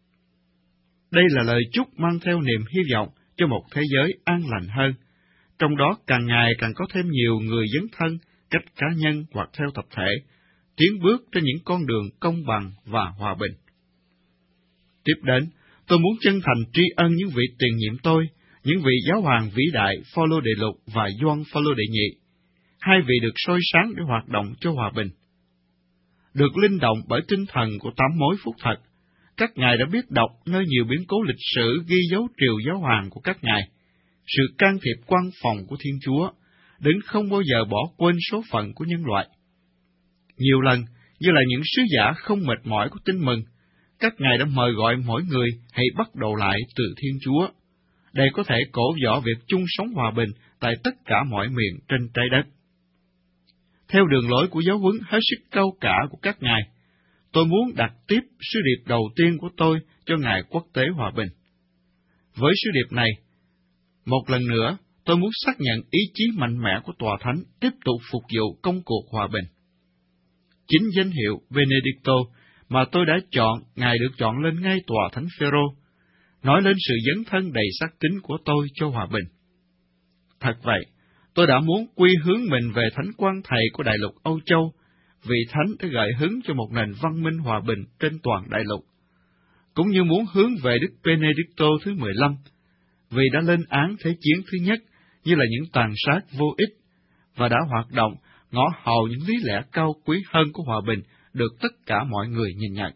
Đây là lời chúc mang theo niềm hy vọng cho một thế giới an lành hơn, trong đó càng ngày càng có thêm nhiều người dấn thân cách cá nhân hoặc theo tập thể, tiến bước trên những con đường công bằng và hòa bình. Tiếp đến, tôi muốn chân thành tri ân những vị tiền nhiệm tôi, những vị giáo hoàng vĩ đại Phaolô Đệ Lục và Gioan Phaolô Đệ Nhị, 2 vị được soi sáng để hoạt động cho hòa bình. Được linh động bởi tinh thần của 8 mối phúc thật, các ngài đã biết đọc nơi nhiều biến cố lịch sử ghi dấu triều giáo hoàng của các ngài, sự can thiệp quan phòng của Thiên Chúa, đến không bao giờ bỏ quên số phận của nhân loại. Nhiều lần, như là những sứ giả không mệt mỏi của tin mừng, các ngài đã mời gọi mỗi người hãy bắt đầu lại từ Thiên Chúa, để có thể cổ võ việc chung sống hòa bình tại tất cả mọi miền trên trái đất. Theo đường lối của giáo huấn hết sức cao cả của các ngài, tôi muốn đặt tiếp sứ điệp đầu tiên của tôi cho Ngày Quốc tế Hòa bình. Với sứ điệp này, một lần nữa, tôi muốn xác nhận ý chí mạnh mẽ của Tòa Thánh tiếp tục phục vụ công cuộc hòa bình. Chính danh hiệu Benedicto mà tôi đã chọn, Ngài được chọn lên ngay Tòa Thánh Phêrô, nói lên sự dấn thân đầy xác tín của tôi cho hòa bình. Thật vậy, tôi đã muốn quy hướng mình về Thánh Quan Thầy của Đại lục Âu Châu, vì Thánh đã gợi hứng cho một nền văn minh hòa bình trên toàn đại lục, cũng như muốn hướng về Đức Benedicto thứ 15, vì đã lên án Thế chiến thứ nhất như là những tàn sát vô ích, và đã hoạt động ngõ hầu những lý lẽ cao quý hơn của hòa bình được tất cả mọi người nhìn nhận.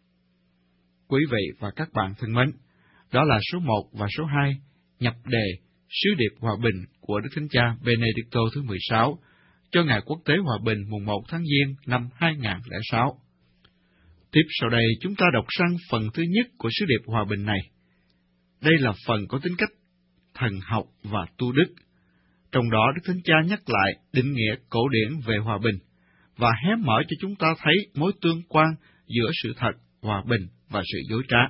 Quý vị và các bạn thân mến, đó là số 1 và số 2, nhập đề Sứ điệp Hòa bình của Đức Thánh Cha Benedicto thứ 16 cho Ngày Quốc tế Hòa bình mùng 1 tháng Giêng năm 2006. Tiếp sau đây chúng ta đọc sang phần thứ nhất của Sứ điệp Hòa bình này. Đây là phần có tính cách thần học và tu đức. Trong đó Đức Thánh Cha nhắc lại định nghĩa cổ điển về hòa bình và hé mở cho chúng ta thấy mối tương quan giữa sự thật, hòa bình và sự dối trá.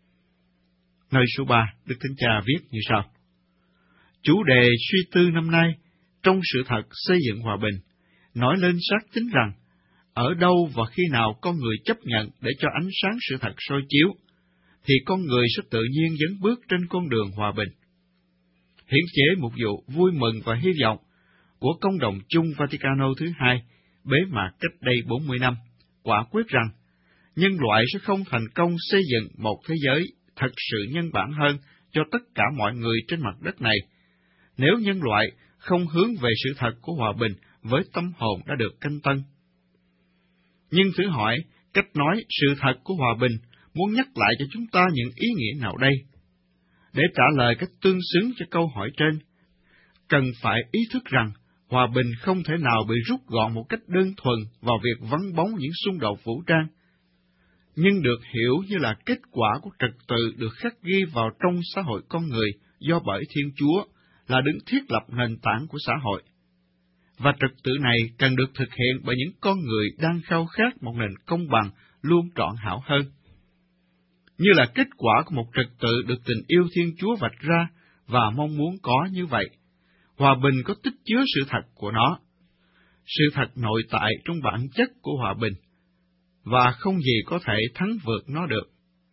Nơi số 3, Đức Thánh Cha viết như sau. Chủ đề suy tư năm nay, trong sự thật xây dựng hòa bình, nói lên xác tín rằng, ở đâu và khi nào con người chấp nhận để cho ánh sáng sự thật soi chiếu, thì con người sẽ tự nhiên dấn bước trên con đường hòa bình. Hiến chế một vụ vui mừng và hy vọng của Công đồng chung Vaticano thứ hai bế mạc cách đây 40 năm, quả quyết rằng nhân loại sẽ không thành công xây dựng một thế giới thật sự nhân bản hơn cho tất cả mọi người trên mặt đất này, nếu nhân loại không hướng về sự thật của hòa bình với tâm hồn đã được canh tân. Nhưng thử hỏi, cách nói sự thật của hòa bình muốn nhắc lại cho chúng ta những ý nghĩa nào đây? Để trả lời cách tương xứng cho câu hỏi trên, cần phải ý thức rằng hòa bình không thể nào bị rút gọn một cách đơn thuần vào việc vắng bóng những xung đột vũ trang, nhưng được hiểu như là kết quả của trật tự được khắc ghi vào trong xã hội con người do bởi Thiên Chúa là đứng thiết lập nền tảng của xã hội. Và trật tự này cần được thực hiện bởi những con người đang khao khát một nền công bằng luôn trọn hảo hơn. Như là kết quả của một trật tự được tình yêu Thiên Chúa vạch ra và mong muốn có như vậy, hòa bình có tích chứa sự thật của nó, sự thật nội tại trong bản chất của hòa bình, và không gì có thể thắng vượt nó được.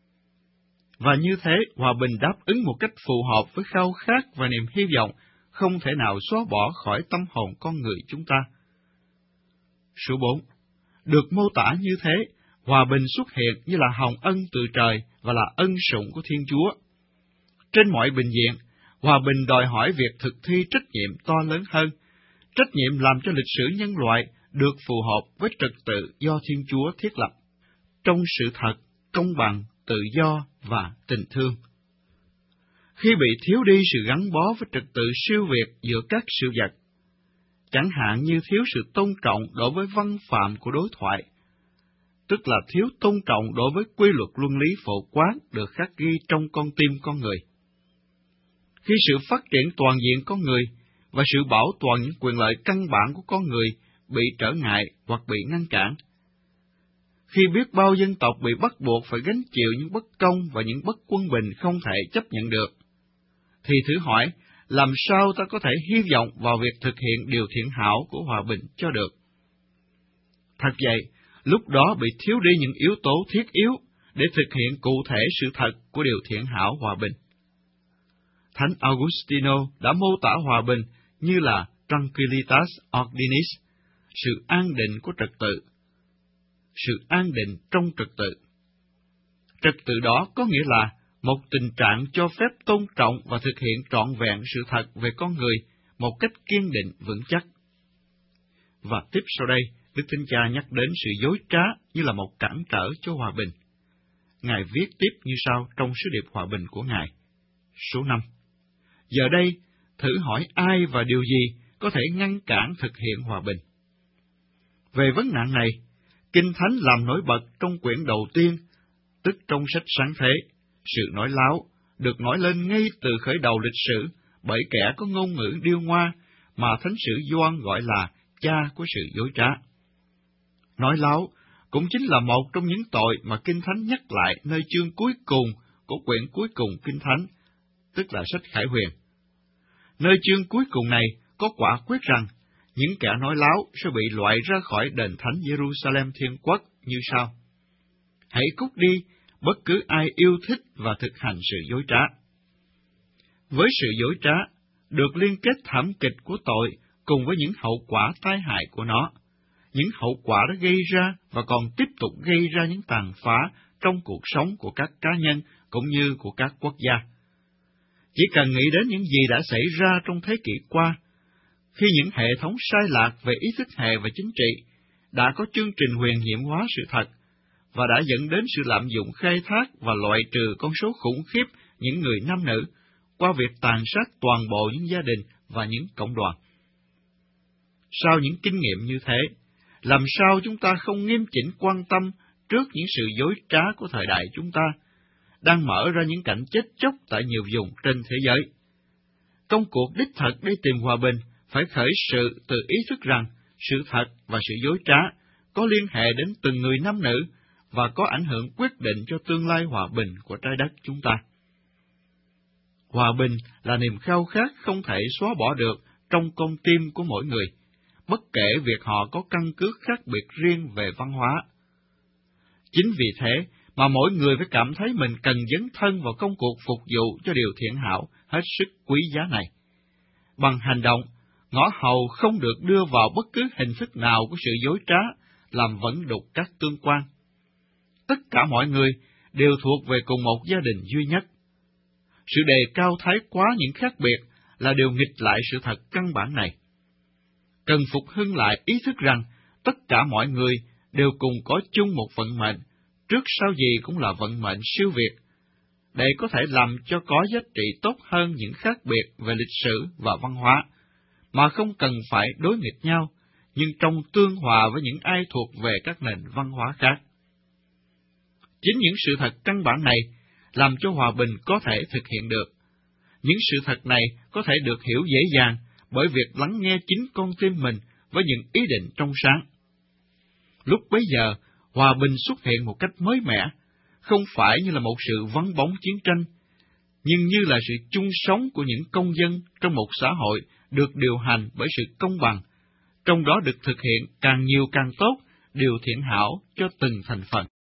Và như thế, hòa bình đáp ứng một cách phù hợp với khao khát và niềm hy vọng không thể nào xóa bỏ khỏi tâm hồn con người chúng ta. Số 4. Được mô tả như thế, hòa bình xuất hiện như là hồng ân từ trời và là ân sủng của Thiên Chúa. Trên mọi bình diện, hòa bình đòi hỏi việc thực thi trách nhiệm to lớn hơn, trách nhiệm làm cho lịch sử nhân loại được phù hợp với trật tự do Thiên Chúa thiết lập, trong sự thật, công bằng, tự do và tình thương. Khi bị thiếu đi sự gắn bó với trật tự siêu việt giữa các sự vật, chẳng hạn như thiếu sự tôn trọng đối với văn phạm của đối thoại, tức là thiếu tôn trọng đối với quy luật luân lý phổ quát được khắc ghi trong con tim con người. Khi sự phát triển toàn diện con người và sự bảo toàn những quyền lợi căn bản của con người bị trở ngại hoặc bị ngăn cản, khi biết bao dân tộc bị bắt buộc phải gánh chịu những bất công và những bất quân bình không thể chấp nhận được, thì thử hỏi, làm sao ta có thể hy vọng vào việc thực hiện điều thiện hảo của hòa bình cho được? Thật vậy, lúc đó bị thiếu đi những yếu tố thiết yếu để thực hiện cụ thể sự thật của điều thiện hảo hòa bình. Thánh Augustino đã mô tả hòa bình như là tranquillitas ordinis, sự an định của trật tự, sự an định trong trật tự. Trật tự đó có nghĩa là một tình trạng cho phép tôn trọng và thực hiện trọn vẹn sự thật về con người một cách kiên định vững chắc. Và tiếp sau đây, Đức Thánh Cha nhắc đến sự dối trá như là một cản trở cho hòa bình. Ngài viết tiếp như sau trong sứ điệp hòa bình của Ngài. Số 5. Giờ đây, thử hỏi ai và điều gì có thể ngăn cản thực hiện hòa bình? Về vấn nạn này, Kinh Thánh làm nổi bật trong quyển đầu tiên, tức trong sách Sáng Thế, sự nói láo được nói lên ngay từ khởi đầu lịch sử bởi kẻ có ngôn ngữ điêu ngoa mà Thánh sử Gioan gọi là cha của sự dối trá. Nói láo cũng chính là một trong những tội mà Kinh Thánh nhắc lại nơi chương cuối cùng của quyển cuối cùng Kinh Thánh, tức là sách Khải Huyền. Nơi chương cuối cùng này có quả quyết rằng những kẻ nói láo sẽ bị loại ra khỏi đền thánh Jerusalem Thiên Quốc như sau: hãy cút đi, bất cứ ai yêu thích và thực hành sự dối trá. Với sự dối trá, được liên kết thảm kịch của tội cùng với những hậu quả tai hại của nó, những hậu quả đã gây ra và còn tiếp tục gây ra những tàn phá trong cuộc sống của các cá nhân cũng như của các quốc gia. Chỉ cần nghĩ đến những gì đã xảy ra trong thế kỷ qua, khi những hệ thống sai lạc về ý thức hệ và chính trị đã có chương trình huyền nhiệm hóa sự thật và đã dẫn đến sự lạm dụng khai thác và loại trừ con số khủng khiếp những người nam nữ qua việc tàn sát toàn bộ những gia đình và những cộng đoàn. Sau những kinh nghiệm như thế, làm sao chúng ta không nghiêm chỉnh quan tâm trước những sự dối trá của thời đại chúng ta, đang mở ra những cảnh chết chóc tại nhiều vùng trên thế giới? Công cuộc đích thực để tìm hòa bình phải khởi sự từ ý thức rằng sự thật và sự dối trá có liên hệ đến từng người nam nữ và có ảnh hưởng quyết định cho tương lai hòa bình của trái đất chúng ta. Hòa bình là niềm khao khát không thể xóa bỏ được trong con tim của mỗi người, bất kể việc họ có căn cứ khác biệt riêng về văn hóa. Chính vì thế mà mỗi người phải cảm thấy mình cần dấn thân vào công cuộc phục vụ cho điều thiện hảo hết sức quý giá này. Bằng hành động, ngõ hầu không được đưa vào bất cứ hình thức nào của sự dối trá, làm vẩn đục các tương quan. Tất cả mọi người đều thuộc về cùng một gia đình duy nhất. Sự đề cao thái quá những khác biệt là điều nghịch lại sự thật căn bản này. Cần phục hưng lại ý thức rằng tất cả mọi người đều cùng có chung một vận mệnh, trước sau gì cũng là vận mệnh siêu việt, để có thể làm cho có giá trị tốt hơn những khác biệt về lịch sử và văn hóa, mà không cần phải đối nghịch nhau, nhưng trong tương hòa với những ai thuộc về các nền văn hóa khác. Chính những sự thật căn bản này làm cho hòa bình có thể thực hiện được. Những sự thật này có thể được hiểu dễ dàng bởi việc lắng nghe chính con tim mình với những ý định trong sáng. Lúc bấy giờ, hòa bình xuất hiện một cách mới mẻ, không phải như là một sự vắng bóng chiến tranh, nhưng như là sự chung sống của những công dân trong một xã hội được điều hành bởi sự công bằng, trong đó được thực hiện càng nhiều càng tốt điều thiện hảo cho từng thành phần.